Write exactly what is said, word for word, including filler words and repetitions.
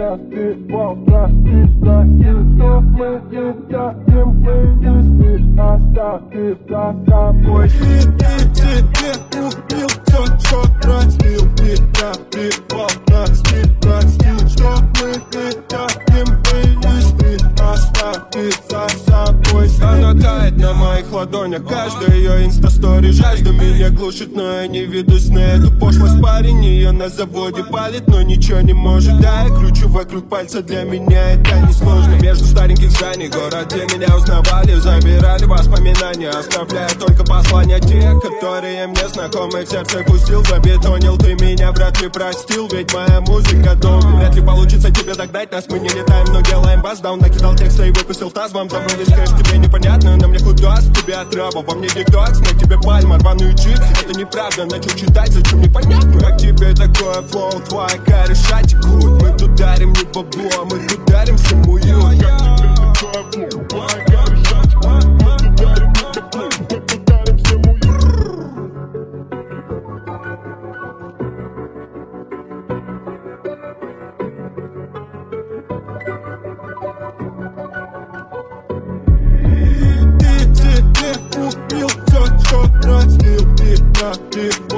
разбивал, прости, прости, что мы не тянем плейлисты, оставив за собой. И ты себе убил все, что разбил меня, разбивал, прости, прости, что мы не тянем плейлисты, оставив за собой. Она тает на моих ладонях, каждая ее инста-стори. Жажда меня глушит, но я не ведусь на эту пошлость. Парень ее на заводе палит, но ничего не может. Да, я кручу вокруг пальца, для меня это не сложно. Между стареньких зданий, город, где меня узнавали, забирали воспоминания, оставляя только послания. Те, которые мне знакомы, в сердце пустил, забетонил. Ты меня вряд ли простил, ведь моя музыка дом. Вряд ли получится тебе догнать нас, мы не летаем, но делаем бас-даун. Накидал текста и выпустил таз, вам забрались кэш, тебе непонятно, но мне худос, тебе отрава, во мне детокс, на тебе пальма, рваный джип. Это неправда, начал читать, зачем непонятно. Как тебе такое флоу, твоя кореша текут. Мы тут дарим не бабло, мы тут дарим всем уют. Как тебе такое флоу, твоя кореша текут. Мы тут дарим не бабло, мы тут дарим всем уют. Убил все, что разбил меня, разбил.